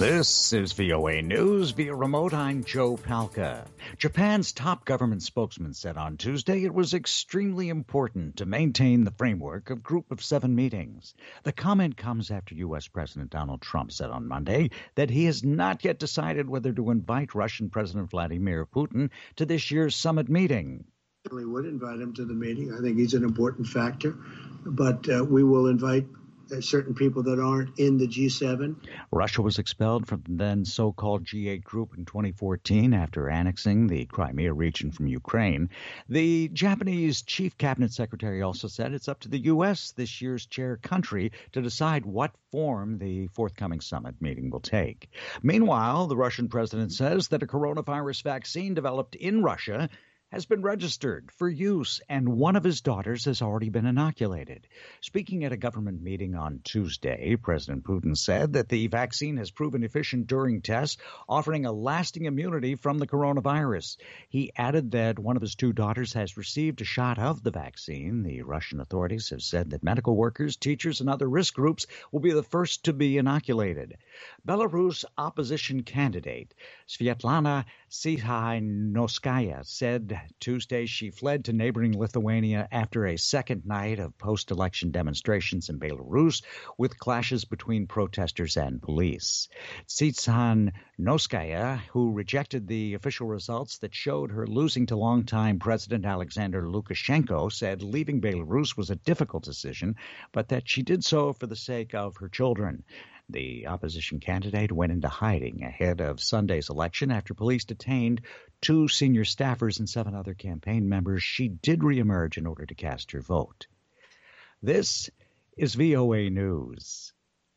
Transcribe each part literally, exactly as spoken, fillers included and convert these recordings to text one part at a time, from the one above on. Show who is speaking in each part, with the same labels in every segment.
Speaker 1: This is V O A News. Via remote, I'm Joe Palca. Japan's top government spokesman said on Tuesday it was extremely important to maintain the framework of Group of Seven meetings. The comment comes after U S. President Donald Trump said on Monday that he has not yet decided whether to invite Russian President Vladimir Putin to this year's summit meeting.
Speaker 2: We would invite him to the meeting. I think he's an important factor, but uh, we will invite certain people that aren't in the G seven.
Speaker 1: Russia was expelled from the then so-called G eight group in twenty fourteen after annexing the Crimea region from Ukraine. The Japanese chief cabinet secretary also said it's up to the U S, this year's chair country, to decide what form the forthcoming summit meeting will take. Meanwhile, the Russian president says that a coronavirus vaccine developed in Russia has been registered for use, and one of his daughters has already been inoculated. Speaking at a government meeting on Tuesday, President Putin said that the vaccine has proven efficient during tests, offering a lasting immunity from the coronavirus. He added that one of his two daughters has received a shot of the vaccine. The Russian authorities have said that medical workers, teachers, and other risk groups will be the first to be inoculated. Belarus opposition candidate Svetlana Tsikhanouskaya said Tuesday she fled to neighboring Lithuania after a second night of post-election demonstrations in Belarus with clashes between protesters and police. Tsikhanouskaya, who rejected the official results that showed her losing to longtime President Alexander Lukashenko, said leaving Belarus was a difficult decision, but that she did so for the sake of her children. The opposition candidate went into hiding ahead of Sunday's election after police detained two senior staffers and seven other campaign members. She did reemerge in order to cast her vote. This is V O A News.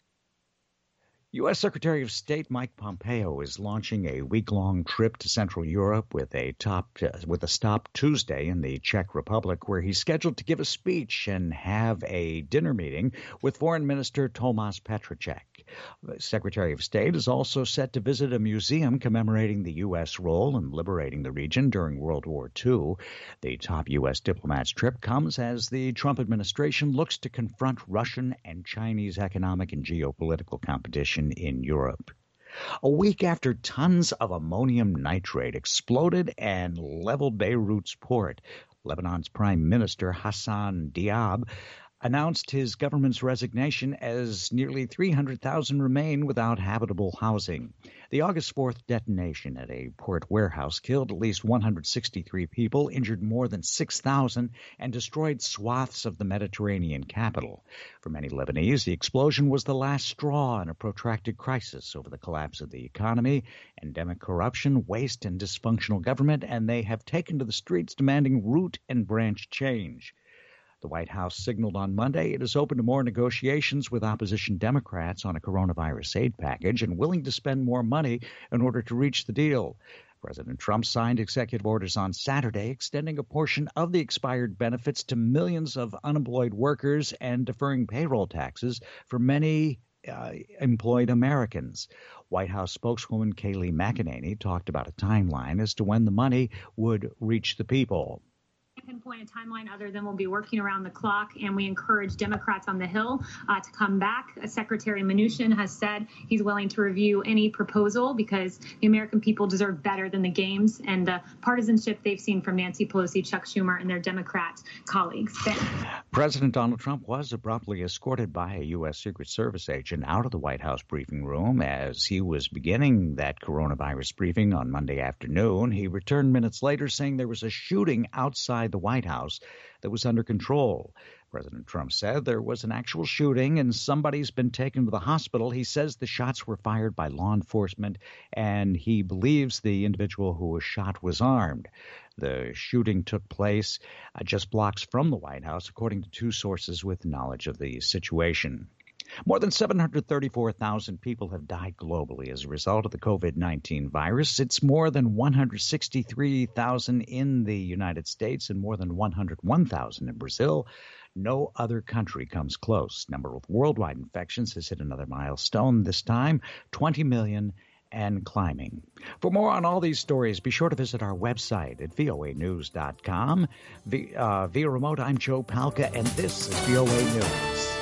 Speaker 1: U S. Secretary of State Mike Pompeo is launching a week-long trip to Central Europe with a top uh, with a stop Tuesday in the Czech Republic, where he's scheduled to give a speech and have a dinner meeting with Foreign Minister Tomáš Petříček. The Secretary of State is also set to visit a museum commemorating the U S role in liberating the region during World War Two. The top U S diplomat's trip comes as the Trump administration looks to confront Russian and Chinese economic and geopolitical competition in Europe. A week after tons of ammonium nitrate exploded and leveled Beirut's port, Lebanon's Prime Minister Hassan Diab announced his government's resignation as nearly three hundred thousand remain without habitable housing. The August fourth detonation at a port warehouse killed at least one hundred sixty-three people, injured more than six thousand, and destroyed swaths of the Mediterranean capital. For many Lebanese, the explosion was the last straw in a protracted crisis over the collapse of the economy, endemic corruption, waste, and dysfunctional government, and they have taken to the streets demanding root and branch change. The White House signaled on Monday it is open to more negotiations with opposition Democrats on a coronavirus aid package and willing to spend more money in order to reach the deal. President Trump signed executive orders on Saturday extending a portion of the expired benefits to millions of unemployed workers and deferring payroll taxes for many uh, employed Americans. White House spokeswoman Kayleigh McEnany talked about a timeline as to when the money would reach the people.
Speaker 3: Pinpoint a timeline other than we'll be working around the clock, and we encourage Democrats on the Hill uh, to come back. Secretary Mnuchin has said he's willing to review any proposal because the American people deserve better than the games and the partisanship they've seen from Nancy Pelosi, Chuck Schumer, and their Democrat colleagues.
Speaker 1: President Donald Trump was abruptly escorted by a U S. Secret Service agent out of the White House briefing room as he was beginning that coronavirus briefing on Monday afternoon. He returned minutes later saying there was a shooting outside the White House that was under control. President Trump said there was an actual shooting and somebody's been taken to the hospital. He says the shots were fired by law enforcement and he believes the individual who was shot was armed. The shooting took place uh, just blocks from the White House, according to two sources with knowledge of the situation. More than seven hundred thirty-four thousand people have died globally as a result of the covid nineteen virus. It's more than one hundred sixty-three thousand in the United States and more than one hundred one thousand in Brazil. No other country comes close. Number of worldwide infections has hit another milestone, this time twenty million and climbing. For more on all these stories, be sure to visit our website at V O A news dot com. Via, uh, via remote, I'm Joe Palca, and this is V O A News.